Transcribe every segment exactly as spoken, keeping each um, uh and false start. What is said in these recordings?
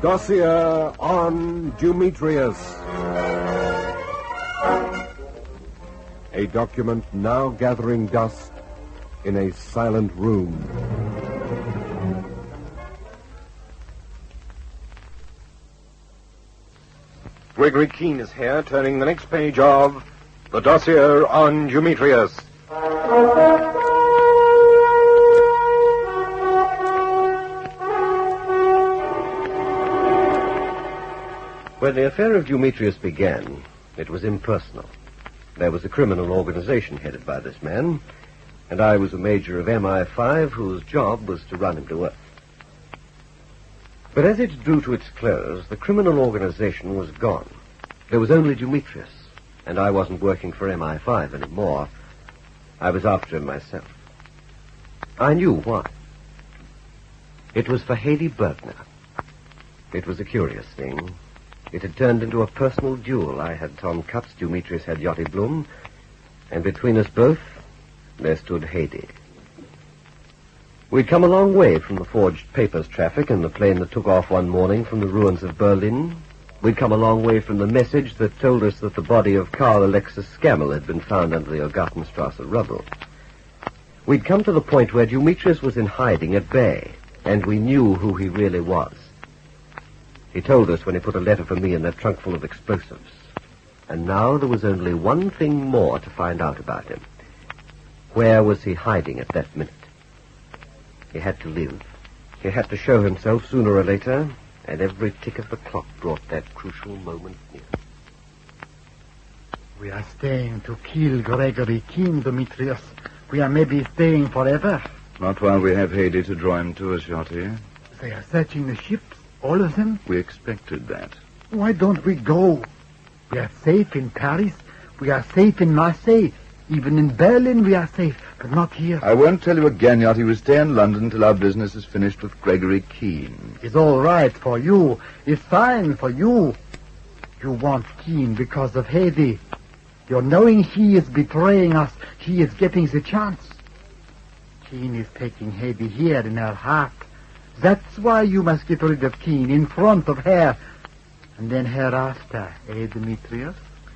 Dossier on Demetrius. A document now gathering dust in a silent room. Gregory Keene is here, turning the next page of The Dossier on Demetrius. When the affair of Demetrius began, it was impersonal. There was a criminal organization headed by this man, and I was a major of M I five whose job was to run him to earth. But as it drew to its close, the criminal organization was gone. There was only Demetrius, and I wasn't working for M I five anymore. I was after him myself. I knew why. It was for Haydée Bergner. It was a curious thing. It had turned into a personal duel. I had Tom Cutts, Demetrius had Jotte Blum, and between us both, there stood Haydée. We'd come a long way from the forged papers traffic and the plane that took off one morning from the ruins of Berlin. We'd come a long way from the message that told us that the body of Karl Alexis Scammell had been found under the Ogartenstrasse rubble. We'd come to the point where Demetrius was in hiding at bay, and we knew who he really was. He told us when he put a letter for me in that trunk full of explosives. And now there was only one thing more to find out about him. Where was he hiding at that minute? He had to live. He had to show himself sooner or later, and every tick of the clock brought that crucial moment near. We are staying to kill Gregory Keene, Demetrius. We are maybe staying forever. Not while we have Haydée to draw him to us, Jotte. They are searching the ships, all of them. We expected that. Why don't we go? We are safe in Paris. We are safe in Marseille. Even in Berlin we are safe, but not here. I won't tell you again, Jotte. We stay in London till our business is finished with Gregory Keene. It's all right for you. It's fine for you. You want Keene because of Haydée. You're knowing he is betraying us. He is getting the chance. Keene is taking Haydée here in her heart. That's why you must get rid of Keene in front of her. And then hereafter, eh, Demetrius?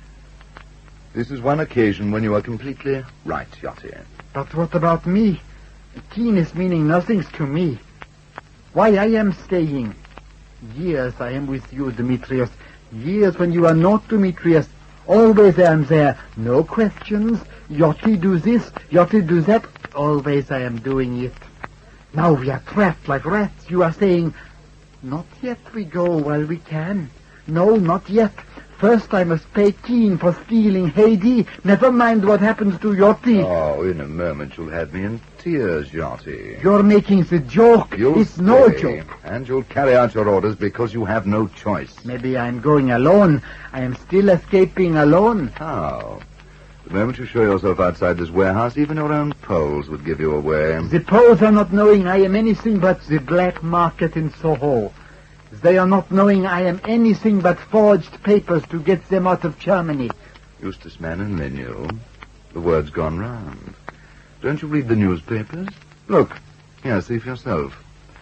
This is one occasion when you are completely right, Jotte. But what about me? Keene is meaning nothing to me. Why I am staying. Years I am with you, Demetrius. Years when you are not Demetrius. Always I am there. No questions. Jotte do this, Jotte do that. Always I am doing it. Now we are trapped like rats. You are saying, not yet we go while we can. No, not yet. First I must pay Keene for stealing Haydée. Never mind what happens to Jotte. Oh, in a moment you'll have me in tears, Jotte. You're making the joke. You'll it's no stay, joke. And you'll carry out your orders because you have no choice. Maybe I'm going alone. I am still escaping alone. How? The moment you show yourself outside this warehouse, even your own Poles would give you away. The Poles are not knowing I am anything but the black market in Soho. They are not knowing I am anything but forged papers to get them out of Germany. Eustace Manning, they knew. The word's gone round. Don't you read the newspapers? Look, here, see for yourself.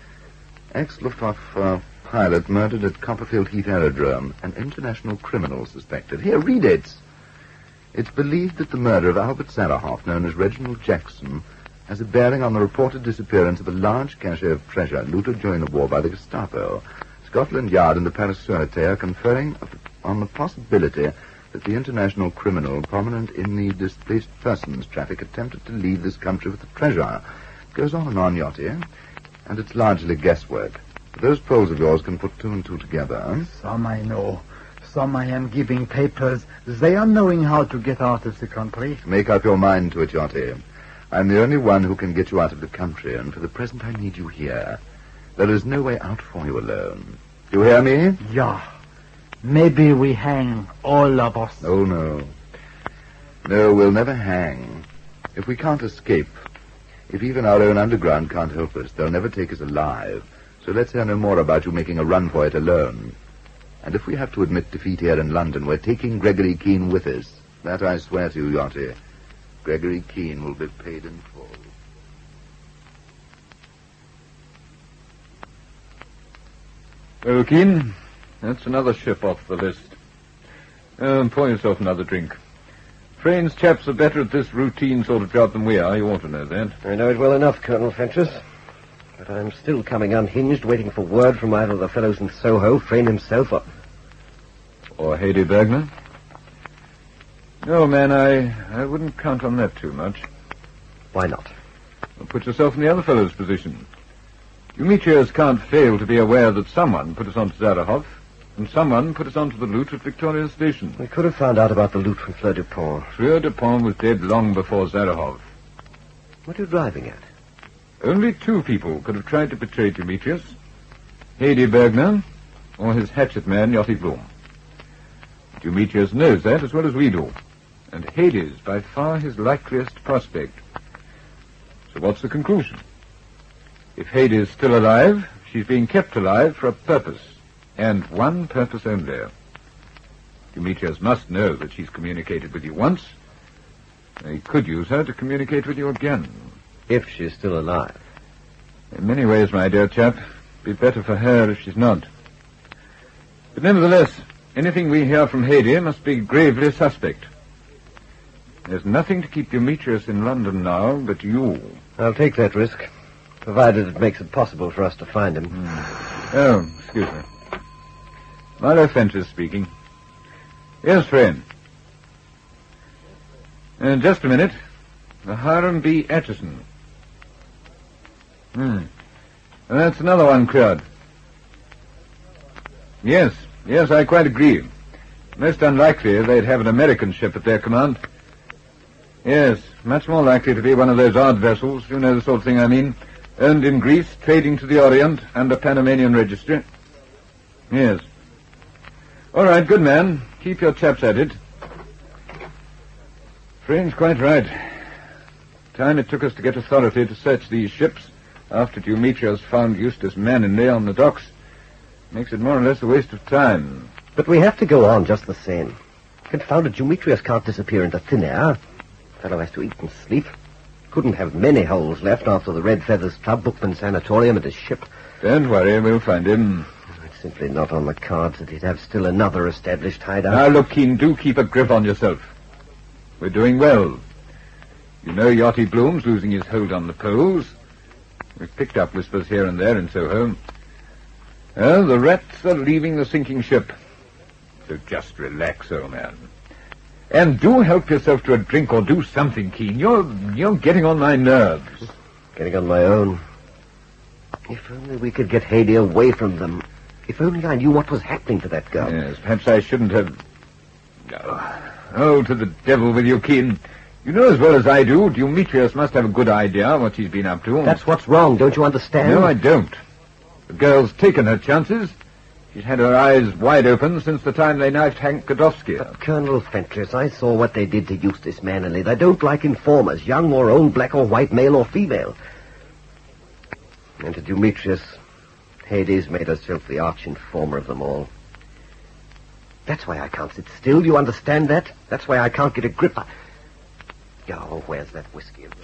Ex-Luftwaffe uh, pilot murdered at Copperfield Heath Aerodrome. An international criminal suspected. Here, read it. It's believed that the murder of Albert Sarahoff, known as Reginald Jackson, has a bearing on the reported disappearance of a large cache of treasure looted during the war by the Gestapo. Scotland Yard and the Paris Sûreté are conferring on the possibility that the international criminal prominent in the displaced persons traffic attempted to leave this country with the treasure. It goes on and on, Jotte, and it's largely guesswork. Those Poles of yours can put two and two together. Some I know. Some I am giving papers. They are knowing how to get out of the country. Make up your mind to it, Jotte. I'm the only one who can get you out of the country, and for the present I need you here. There is no way out for you alone. You hear me? Yeah. Maybe we hang, all of us. Oh, no. No, we'll never hang. If we can't escape, if even our own underground can't help us, they'll never take us alive. So let's hear no more about you making a run for it alone. And if we have to admit defeat here in London, we're taking Gregory Keene with us. That I swear to you, Jotte. Gregory Keene will be paid in full. Well, Keene, that's another ship off the list. Um, pour yourself another drink. Frane's chaps are better at this routine sort of job than we are. You ought to know that. I know it well enough, Colonel Fentress. But I'm still coming unhinged, waiting for word from either the fellows in Soho, Frane himself, or... Or Hedy Bergner? No, man, I, I wouldn't count on that too much. Why not? Well, put yourself in the other fellow's position. Demetrius can't fail to be aware that someone put us onto Zarahoff, and someone put us onto the loot at Victoria Station. We could have found out about the loot from Fleur de Pont. Fleur de Pont was dead long before Zarahoff. What are you driving at? Only two people could have tried to betray Demetrius. Hedy Bergner, or his hatchet man, Yachty Bloom. Demetrius knows that as well as we do. And Hady's by far his likeliest prospect. So what's the conclusion? If Hady's still alive, she's being kept alive for a purpose. And one purpose only. Demetrius must know that she's communicated with you once. He could use her to communicate with you again. If she's still alive. In many ways, my dear chap, it'd be better for her if she's not. But nevertheless, anything we hear from Hedy must be gravely suspect. There's nothing to keep Demetrius in London now but you. I'll take that risk, provided it makes it possible for us to find him. Hmm. Oh, excuse me. Marlowe Fentress speaking. Yes, friend. Uh, just a minute. The Hiram B. Atchison. Hmm. And that's another one cleared. Yes, yes, I quite agree. Most unlikely they'd have an American ship at their command. Yes, much more likely to be one of those odd vessels, you know the sort of thing I mean, owned in Greece, trading to the Orient under Panamanian registry. Yes. All right, good man. Keep your chaps at it. Frane's quite right. Time it took us to get authority to search these ships after Demetrius found Eustace Manningley on the docks makes it more or less a waste of time. But we have to go on just the same. Confounded Demetrius can't disappear into thin air. Fellow has to eat and sleep. Couldn't have many holes left after the Red Feathers Club, Bookman Sanatorium, and his ship. Don't worry, we'll find him. It's simply not on the cards that he'd have still another established hideout. Now, look, Keene, do keep a grip on yourself. We're doing well. You know Yachty Bloom's losing his hold on the poles. We've picked up whispers here and there in Soho. Oh, the rats are leaving the sinking ship. So just relax, old man. And do help yourself to a drink or do something, Keene. You're, you're getting on my nerves. Getting on my own. If only we could get Hedy away from them. If only I knew what was happening to that girl. Yes, perhaps I shouldn't have... Oh, oh to the devil with you, Keene. You know as well as I do, Demetrius must have a good idea what she's been up to. That's what's wrong, don't you understand? No, I don't. The girl's taken her chances. She's had her eyes wide open since the time they knifed Hank Godofsky. But, Colonel Fentress, I saw what they did to Eustace Manningley. They don't like informers, young or old, black or white, male or female. And to Demetrius, Hady's made herself the arch-informer of them all. That's why I can't sit still, you understand that? That's why I can't get a grip. I... Oh, where's that whiskey of yours?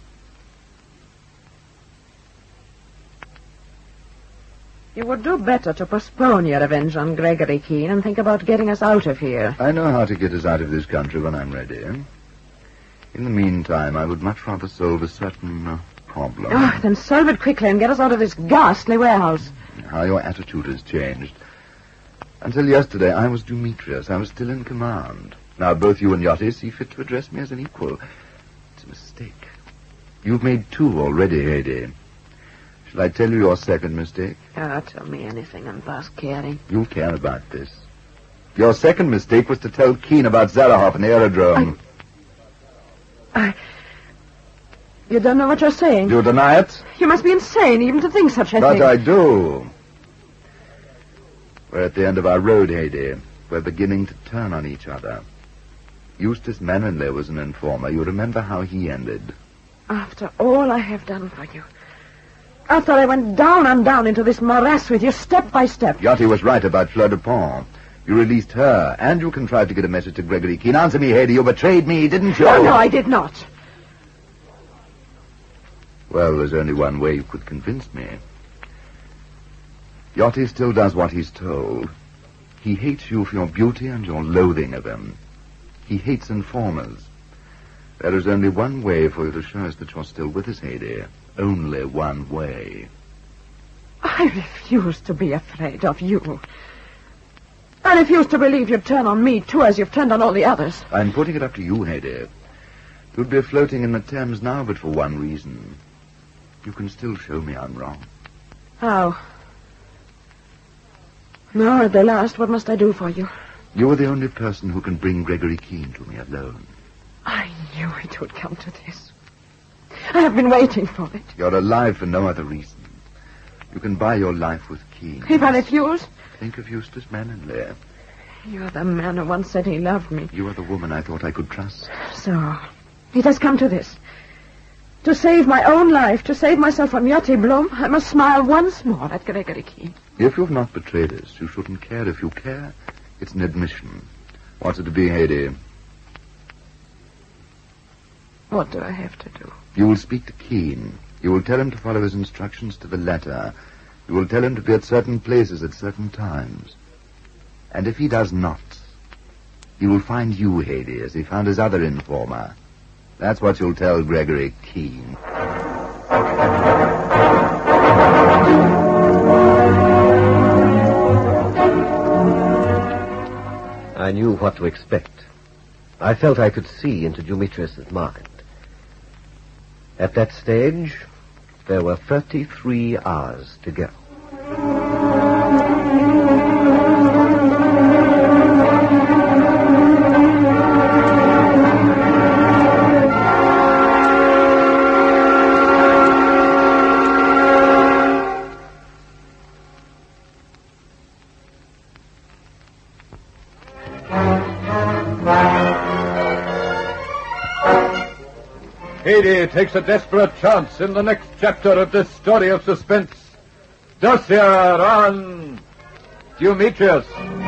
You would do better to postpone your revenge on Gregory Keene and think about getting us out of here. I know how to get us out of this country when I'm ready. In the meantime, I would much rather solve a certain uh, problem. Oh, then solve it quickly and get us out of this ghastly warehouse. How your attitude has changed. Until yesterday, I was Demetrius. I was still in command. Now both you and Yachty see fit to address me as an equal. It's a mistake. You've made two already, Hedy. Shall I tell you your second mistake? Oh, tell me anything and past caring. You'll care about this. Your second mistake was to tell Keene about Zarahoff and the aerodrome. I... I... You don't know what you're saying. Do you deny it? You must be insane even to think such a but thing. But I do. We're at the end of our road, Hedy. We're beginning to turn on each other. Eustace Manningley was an informer. You remember how he ended. After all I have done for you. After I went down and down into this morass with you, step by step. Yachty was right about Fleur de Pont. You released her, and you contrived to get a message to Gregory Keene. Answer me, Hedy. You betrayed me, didn't you? Oh, no, I did not. Well, there's only one way you could convince me. Yachty still does what he's told. He hates you for your beauty and your loathing of him. He hates informers. There is only one way for you to show us that you're still with us, Haydée. Only one way. I refuse to be afraid of you. I refuse to believe you'd turn on me, too, as you've turned on all the others. I'm putting it up to you, Haydée. You'd be floating in the Thames now, but for one reason. You can still show me I'm wrong. How? No, at the last, what must I do for you? You are the only person who can bring Gregory Keene to me alone. I knew it would come to this. I have been waiting for it. You're alive for no other reason. You can buy your life with Keene. If I refuse? Think of Eustace Manningley. You're the man who once said he loved me. You are the woman I thought I could trust. So, it has come to this. To save my own life, to save myself from Yachty Blum, I must smile once more at Gregory Keene. If you've not betrayed us, you shouldn't care. If you care, it's an admission. What's it to be, Haydée? What do I have to do? You will speak to Keene. You will tell him to follow his instructions to the letter. You will tell him to be at certain places at certain times. And if he does not, he will find you, Haydée, as he found his other informer. That's what you'll tell Gregory Keene. I knew what to expect. I felt I could see into Demetrius's mind. At that stage, there were thirty-three hours to go. Haydée takes a desperate chance in the next chapter of this story of suspense. Dossier on Demetrius.